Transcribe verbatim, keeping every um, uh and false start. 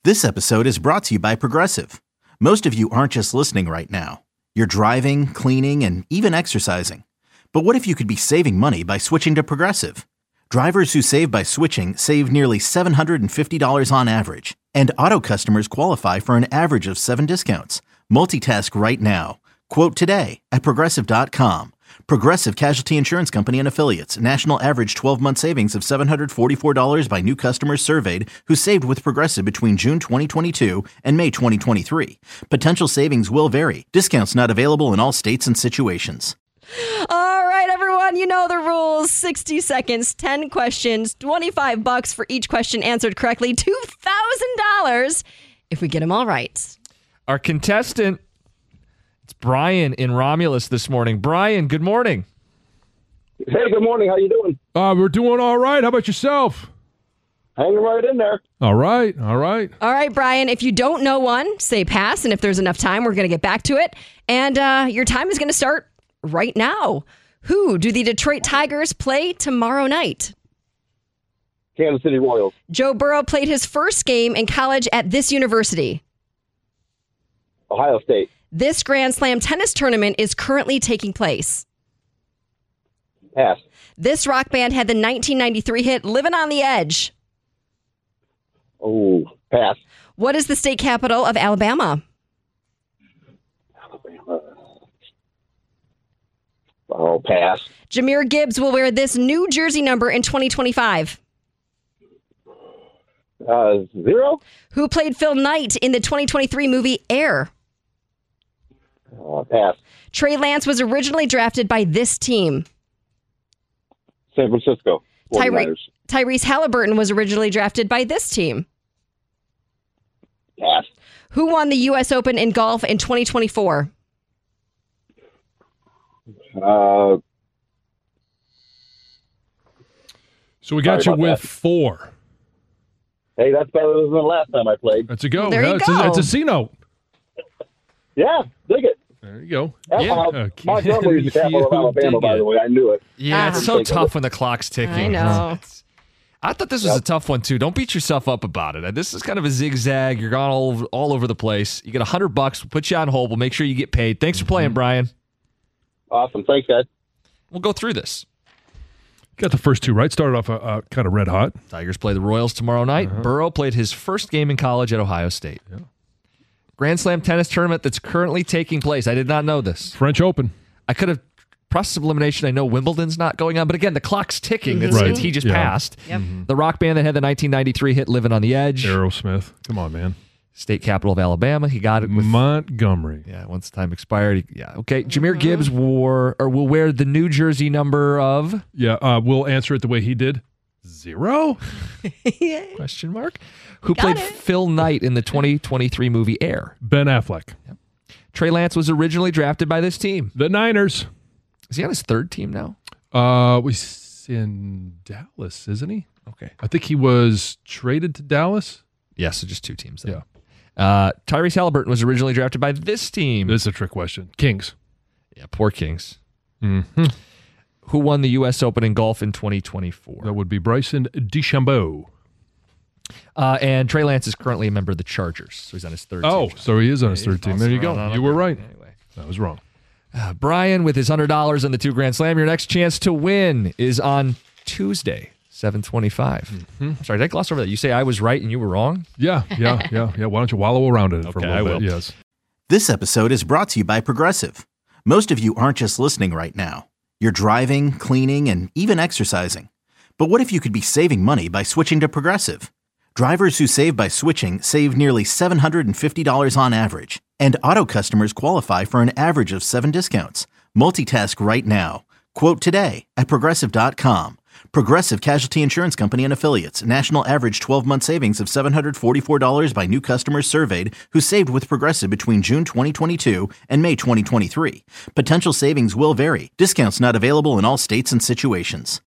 This episode is brought to you by Progressive. Most of you aren't just listening right now. You're driving, cleaning, and even exercising. But what if you could be saving money by switching to Progressive? Drivers who save by switching save nearly seven hundred fifty dollars on average. And auto customers qualify for an average of seven discounts. Multitask right now. Quote today at Progressive dot com. Progressive Casualty Insurance Company and Affiliates. National average twelve-month savings of seven hundred forty-four dollars by new customers surveyed who saved with Progressive between June twenty twenty-two and May twenty twenty-three. Potential savings will vary. Discounts not available in all states and situations. All right, everyone, you know the rules. sixty seconds, ten questions, twenty-five bucks for each question answered correctly, two thousand dollars if we get them all right. Our contestant, it's Brian in Romulus this morning. Brian, good morning. Hey, good morning. How you doing? Uh, we're doing all right. How about yourself? Hanging right in there. All right. All right. All right, Brian, if you don't know one, say pass. And if there's enough time, we're going to get back to it. And uh, your time is going to start right now. Who do the Detroit Tigers play tomorrow night? Kansas City Royals. Joe Burrow played his first game in college at this university. Ohio State. This Grand Slam tennis tournament is currently taking place. Pass. This rock band had the nineteen ninety-three hit Livin' on the Edge. Oh, pass. What is the state capital of Alabama? Alabama. Oh, pass. Jahmyr Gibbs will wear this new jersey number in twenty twenty-five. Uh, zero. Who played Phil Knight in the twenty twenty-three movie Air? Uh, pass. Trey Lance was originally drafted by this team. San Francisco. Tyre- forty-niners. Tyrese Halliburton was originally drafted by this team. Pass. Who won the U S Open in golf in twenty twenty-four? Uh, So we got Sorry you about with that. four. hey, that's better than the last time I played. That's a go. There you it's, go. A, it's a C note. Yeah, dig it. There you go. Yeah. Uh, Okay. Montgomery's the capital of You Alabama, dig by it. the way. I knew it. Yeah, Ah. it's so Take a tough look. when the clock's ticking. I know. I thought this was a tough one, too. Don't beat yourself up about it. This is kind of a zigzag. You're gone all over, all over the place. You get one hundred bucks. We'll put you on hold. We'll make sure you get paid. Thanks for playing, Brian. Awesome. Thanks, guys. We'll go through this. Got the first two right. Started off uh, uh, kind of red hot. Tigers play the Royals tomorrow night. Uh-huh. Burrow played his first game in college at Ohio State. Yeah. Grand Slam tennis tournament that's currently taking place. I did not know this. French Open. I could have process of elimination. I know Wimbledon's not going on, but again, the clock's ticking. It's, Right. it's- he just Yeah. passed. Yep. The rock band that had the nineteen ninety-three hit "Livin' on the Edge." Aerosmith. Come on, man. State capital of Alabama. He got it with Montgomery. yeah. Once time expired. He, yeah. Okay. Jahmyr Gibbs wore or will wear the New Jersey number of Yeah, uh, we'll answer it the way he did. Zero? question mark. Who Got played it. Phil Knight in the twenty twenty-three movie Air? Ben Affleck. Trey Lance was originally drafted by this team. The Niners. Is he on his third team now? Uh, we s- in Dallas, isn't he? Okay. I think he was traded to Dallas. Yeah, so just two teams then. Yeah. Uh, Tyrese Halliburton was originally drafted by this team. This is a trick question. Kings. yeah, poor Kings. Mm-hmm. Who won the U S Open in golf in twenty twenty-four? That would be Bryson DeChambeau. Uh, and Trey Lance is currently a member of the Chargers, so he's on his third Oh, team. so he is on his He's third team. also There you go. on- on You a- were right. Anyway. I was wrong. Uh, Brian with his one hundred dollars on the two Grand Slam. Your next chance to win is on Tuesday, seven twenty-five. Mm-hmm. Sorry, did I gloss over that? You say I was right and you were wrong? Yeah, yeah, yeah, yeah. Why don't you wallow around in it for a Okay, little I bit? will. Yes. This episode is brought to you by Progressive. Most of you aren't just listening right now. You're driving, cleaning, and even exercising. But what if you could be saving money by switching to Progressive? Drivers who save by switching save nearly seven hundred fifty dollars on average. And auto customers qualify for an average of seven discounts. Multitask right now. Quote today at Progressive dot com. Progressive Casualty Insurance Company and Affiliates. National average twelve-month savings of seven hundred forty-four dollars by new customers surveyed who saved with Progressive between June twenty twenty-two and May twenty twenty-three. Potential savings will vary. Discounts not available in all states and situations.